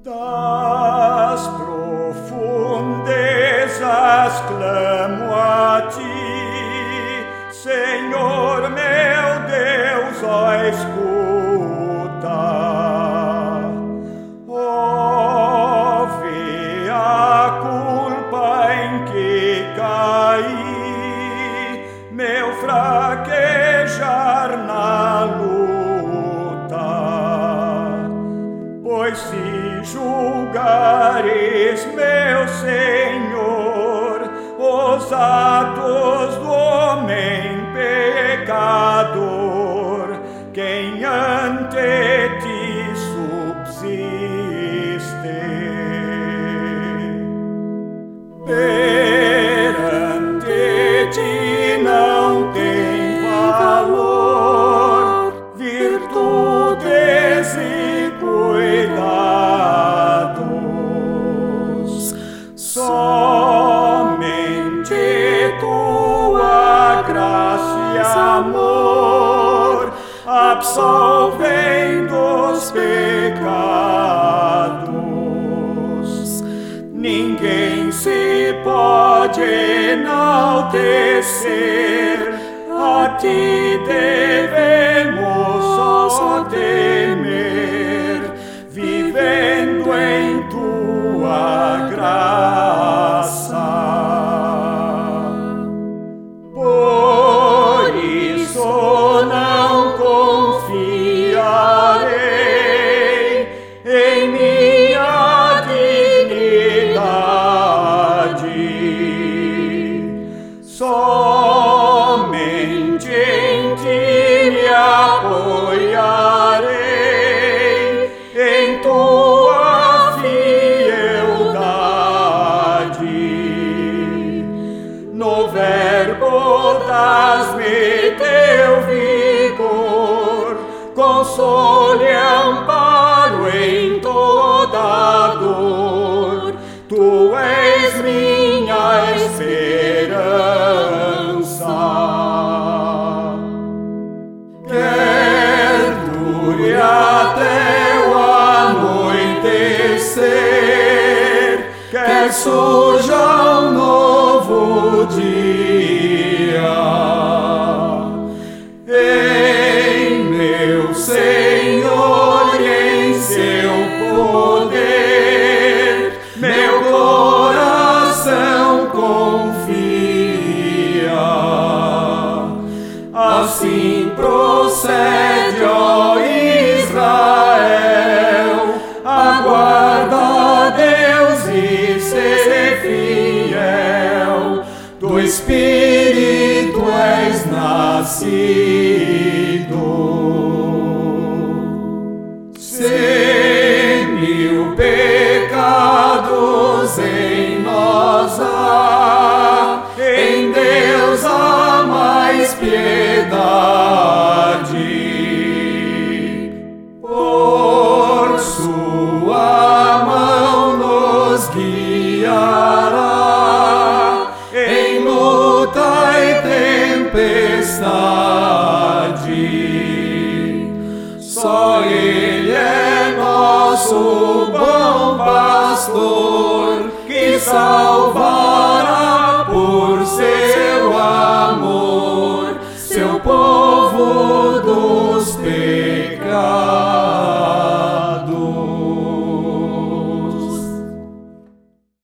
Das profundezas clamo a ti, Senhor meu Deus, ó escuta. Ó, vê a culpa em que caí, meu fraquejar na luta. Pois se julgares, meu Senhor, os atos do homem pecador, quem ante ti subsiste? Perante ti não tem valor virtudes e cuidados, somente tua graça e amor absolvem dos pecados. Ninguém se pode enaltecer, a ti devemos só temer, vivendo em tua graça. Por isso não confiarei em minha dignidade, somente em ti me apoiarei, em tua fieldade. No verbo das-me teu vigor, consolo e amparo em toda dor. Tu és minha esperança. Quer dure até o anoitecer, quer surja um novo dia, em meu Senhor e em seu poder, meu coração confia. Assim procede, ó Israel, aguarda a Deus e ser fiel, do Espírito és nascido. Se 1000 pecados em nós há, em Deus há mais piedade. Por sua mão nos guiará em luta e tempestade. Só Ele é nosso bom pastor, que salva